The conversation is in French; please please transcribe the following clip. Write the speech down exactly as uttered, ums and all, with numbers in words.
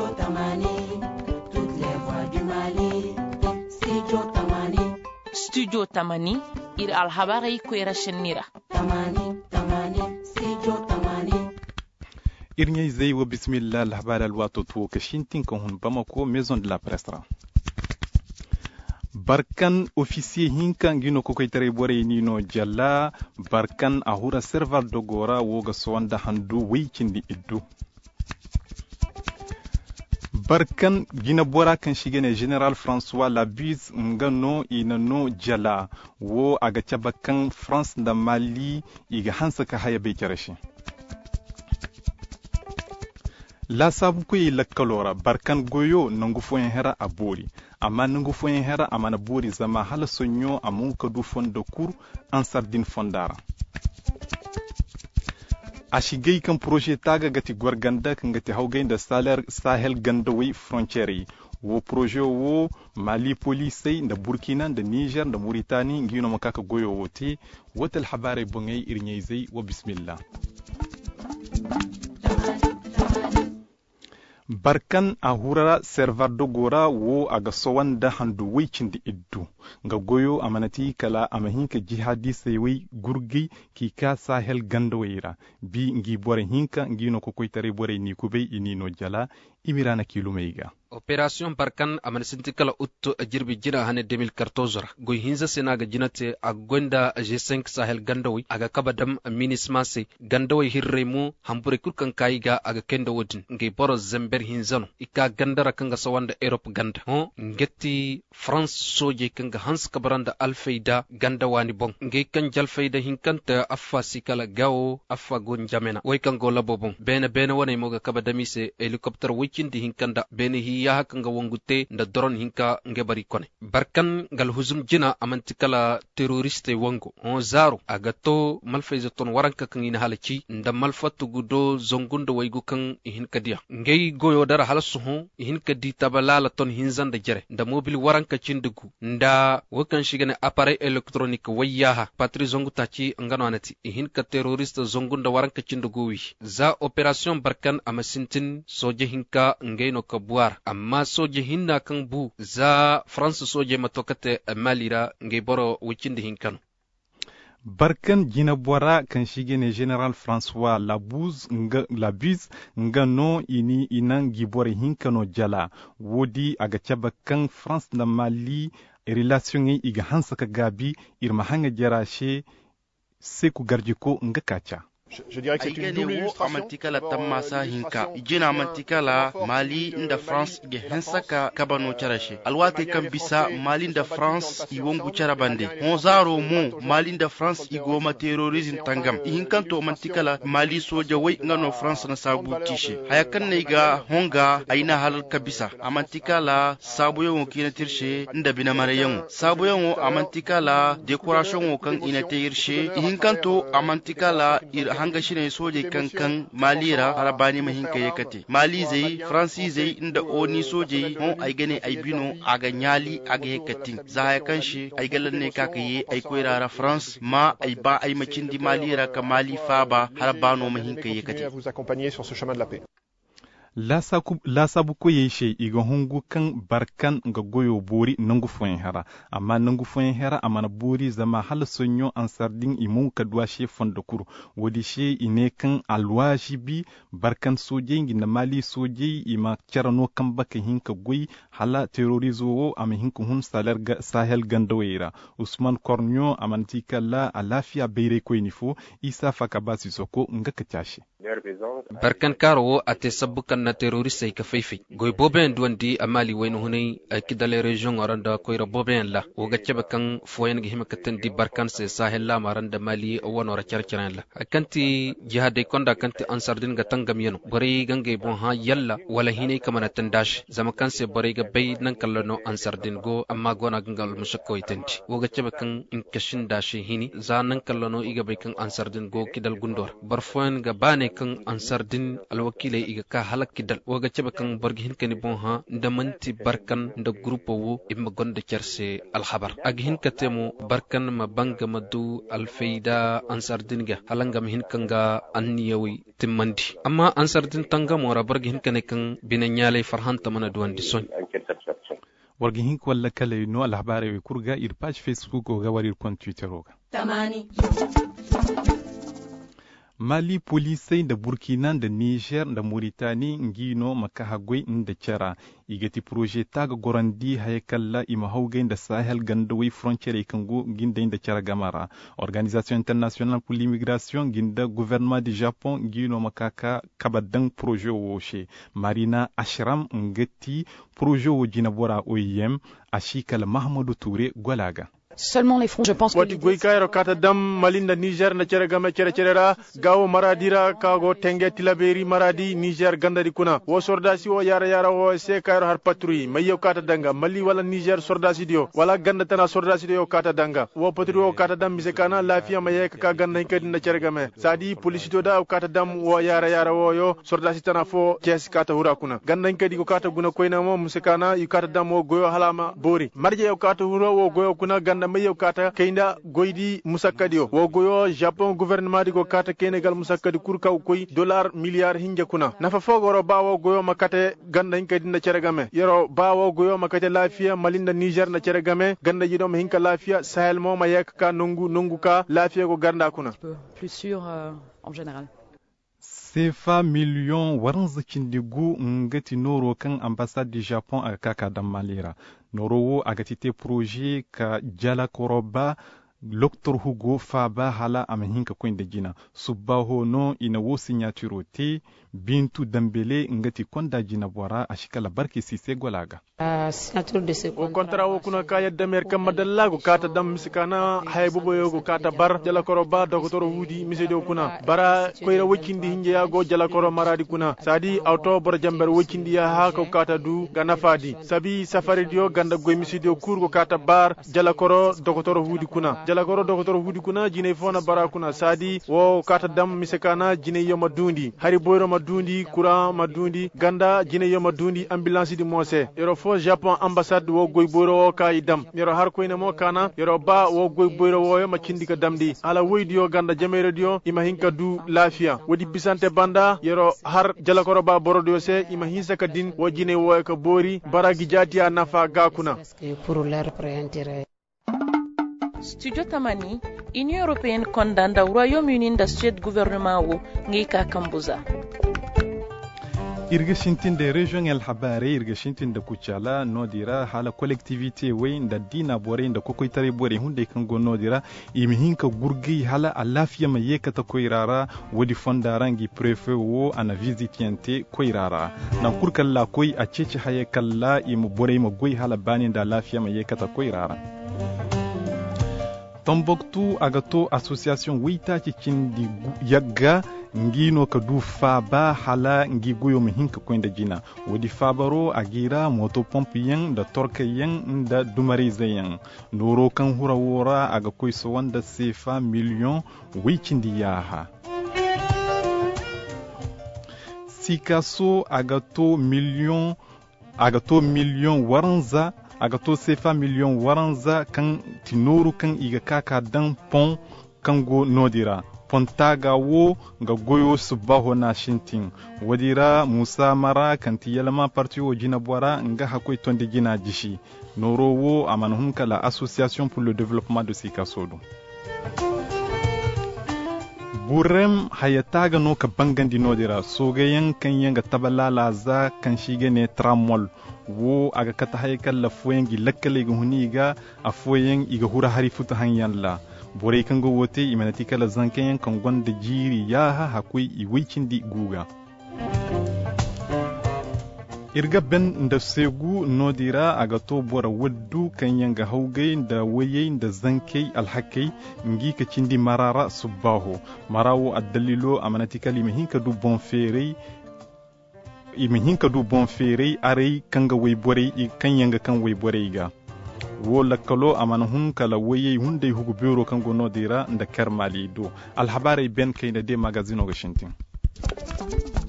Studio Tamani, toutes les voix du Mali. Studio Tamani. Studio Tamani, ir alhabarai kwera shenira. Tamani, Tamani, Studio Tamani. Irnyay zey wa bismillah alhabara alwato tuwo kashintin kan hun Bamako maison de la presse. Barkan officier hinka ngino ko koytare bore nino jalla barkan ahura serval dogora woga sonda handu weycindi iddu barkan gina bora kan shigene general François Labuse ngano inano jala wo aga cabakan France da Mali iga hansa ka haya be karashi la sabu ko la kalora barkan goyo nangu fo hera abori amma nangu fo hera amana bori zama hala sonyo amun ka du fondo kur an sardin fondara ashigay kan projet taga gati gorganda kan gati hawgain da salar sahel gandawi frontiere wo projet wo Mali police da Burkina da Niger da Mauritanie ngino makaka goyo wote wotal habare bongay irnyay zay wa bismillah barkan a hurara servar dogora wo aga sowanda handu weycindi iddu nga goyo amanati kala amahinka jihadi sewi gurgi ki ka sahel gandawira bi ngi bore hinka ngino ko koytare bore ni kubey inino jala imirana kilumeyga Opération Barkan aman sintikala utto jirbi jina hane deux mille quatorze goy hinza senaga jinate agonda G cinq Sahel gandawi aga kabadam minismase gandawi hirremu hambure kurkan kaiga aga kendo wodin nge boro zember hinzano ika gandara kanga sawanda Europe ganda ho ngetti France soje kanga hans kabaranda alfeida ganda wani bon nge kan jalfeida hinkanta affa sikala gawo affa gon jamena way kango labo bon bena bena wana moga kabadami se helicopter wikindi hinkanda bene hi ya haka nga wongute nda doron hinka nge bari kone barkan gal huzum jina amantikala terroriste wongo on zaro agato malfaiza ton waranka kan ina halaci nda malfatu gudo zongundo waygu kan hinka dia ngey goyo dara halasu ho hinka di tabalala ton hinzan da jere nda mobile waranka cindugu nda wakan shigane appareil électronique wayaha patri zongu taci ngano anati hinka terroriste zongundo waranka cindugu wi za operation barkan amasintin soje hinka ngey no kabuar amma soje hinna kan bu za France soje matokate malira nge boro wicindi hinkano barkan jina bora kan shigene general François Labuse nga Labuse nga no ini inan gibore hinkano jala wodi aga caba kan France na Mali relation ngi iga hansa ka gabi irma hanga jarashe seku garjiko nga kacha Je dirais que c'est une double illustration. Amantika la tamasa hinka ijina amantika la Mali nda France ge hensaka kabano charashe alwate kan bisa Mali nda France iwongu charabande honzaro mo Mali nda France igoma terrorism tangam hinkanto amantika la Mali soja wai ngano France na sabu tishe hayakan ne ga honga aina halal kabisa amantika la sabu yongo kina tirshe nda bina marayan sabu yongo amantika la decoration wo kan ina tirshe hinkanto amantika la hanga shine soje kankan malira harabani mahinka yakate mali zai franci zai inda oni soje hon ai gane ai bino aga nyali aga yakatin za ya kanshi ai galan ne kakaye ai koirara France ma ai ba ai macindi malira ka mali faba harabano mahinka yakate vous accompagner sur ce chemin de la paix. la sabu ko yeshe iga hongu kan barkan nga goyo bori nangu foyen hera amma nangu foyen hera amana bori zama hal sonyo an sardin imun kadwa she fondo kuru wodi she ine kan alwaji bi barkan soje ngi na Mali soje ima charano kan baka hinka goy hala terrorizo am hinka hun salar ga sahel gandawera Usman Kornyo amantika la alafia beire ko inifo isa fakabasi soko nga kachashi barkan karo ate sabukan na terroriste ka feifi goy boben duandi amali wayno hunay kidale region oranda koyra boben la o gacce kan foyen gi himakatan di barkan se sahel la maranda Mali wono ra charcharan la kanti jihade konda kanti ansardin ga tangam yeno bari gange bon ha yalla wala hinay kamana tandash zama kan se bari ga bay nan kallano ansardin go amma gona gangal mushakko itenti o gacce kan in kashin dashi hini za nan kallano iga bay kan ansardin go kidal gundor bar foyen ga bane kan ansardin alwakile iga ka halakidal waga cebe kan borgi hin kani bon ha ndamanti barkan nda grupo wo imma gonda cerse alhabar agi hin katemo barkan ma banga madu alfeida ansardin ga halanga hin kanga anniyawi timmandi amma ansardin tanga mora borgi hin kani kan binanyale farhan tamana duwandi son wargi hin walla kale no alhabare kurga ir page facebook o ga warir kon twitter o tamani Mali police da Burkina da Niger da Mauritanie ngino makahagwe nda chara igati projet taga gorandi hayakalla ima haugain da Sahel gandawai frontiere kango ginda inda chara gamara Organisation Internationale pour l'Immigration ginda gouvernement du Japon ngino makaka kabadang projet woshe Marina Ashram ngati projet wo jinabora O I M ashikal Mahmoudou Touré Gwalaga. Seulement les fonds, je pense wati goy kayro kata dam malinda Niger na cere game cere cerera gawo maradira kago tenge tilaberi maradi Niger gandari kuna wo sordasi wo yara yara wo se kayro har patrouille mayo kata danga mali wala Niger sordasi dio wala ganda tana sordasi dio kata danga wo patrouille wo kata dam misekana lafiya maye ka ganda kedi na cere game sadi police do da kata dam wo yara yara wo yo sordasi tana fo ties kata hura kuna ganda kedi ko kata guna koina mo misekana yu kata dam wo goyo halama bori marje yo kata hura wo goyo kuna ganda mayo kata keinda goydi musakkadio wo goyo Japon gouvernement di go kata kenegal musakkadi kurka koy dollar milliard hinja kuna nafa fogoro bawo goyo makate ganda hinka dinda ceregame yero bawo goyo makate lafiya malinda Niger na ceregame ganda yidom hinka lafiya Sahel mo mayek ka nungu nungu ka lafiya go ganda kuna plus sûr euh, en général. Sefa million waranza kindigu ngati noro kan ambassade du Japon a kaka da malira noro wo agatite projet ka jala koroba Doctor Hugo Faba hala amahinka kwenda jina subaho no ina wo signature te Bintu Dambele ngati konda jina bwara ashikala barki sise gwalaga signature de ce contrat wo kuna kaya damer kam madalla go kata dam misikana haybubo yo kata bar jala koroba doctor Hudi misedo kuna bara koyra wikindi hinje ya go jala koro maradi kuna sadi auto bor jamber wikindi ya ha ko kata du gana fadi sabi safari dio ganda go misedo kurgo kata bar jala koro doctor Hudi kuna jala koro doctor Hudi kuna jine fona bara kuna sadi wo kata dam misikana jine yo madundi hari boyro madundi kura madundi ganda jine yo madundi ambulance di mose yoro fo Japon ambassade wo goy boyro wo kay dam yoro har koyne mo kana yoro ba wo goy boyro wo yo makindi ka damdi ala woydi yo ganda jamere dio ima hinka du lafiya wodi bisante banda yoro har jala koro ba borodo se ima hinsa ka din wo jine wo ka bori baragi jatiya nafa gakuna pour leur préintérêt. Studio Tamani, Union Européenne condamne le Royaume-Uni da Suède gouvernement wo ngika kambuza. irga shintin da region el habare irga shintin da kuchala no dira hala collectivité way da dina bore da kokoi tare bore hunde kan go no dira imihin ka gurgi hala alafiya mai yekata koirara wodi fondarangi prefet wo ana visitiente koirara na kurkan la koi a cece haye kalla imu bore ma goi hala bani da lafiya mai yekata koirara Tombouctou agato association wita cikin di yagga ngino ka du faba hala ngi goyo mihinka kwenda jina wodi fabaro agira moto pompe yang da torka yang da dumarize yang noro kan hura wora aga koy so wanda sefa million wicindi yaha sikaso agato million agato million waranza agato sefa million waranza kan tinoru kan iga kaka dan pon kango nodira pontaga wo ga goyo subaho na shintin wadira musa mara kan tiyalama parti wo jina bwara nga hakoy tonde jina jishi noro wo amanhum kala association pour le développement de sikasodo burem hayataga no ka bangandi nodira sogayen kan yanga tabalala za kan shige ne tramol wo aga kata haykal la foyengi lakkale go huniga a foyen iga hura hari futa hanyan la bore kan go wote imanati kala zanken kan gonda jiri ya ha hakui i wicindi guga irga ben da segu nodira aga to bora waddu kan yanga haugai da waye da zankai alhakai ngi ka cindi marara subaho marawo addalilo amanati kalimi hinka du bon fere imin hinka du bon fere are kanga way bore i kan yanga kan way bore ga wo lakalo amana hun kala waye hunde hugu biro kango nodira nda karmali do alhabari ben kayda de magazino ga shintin Studio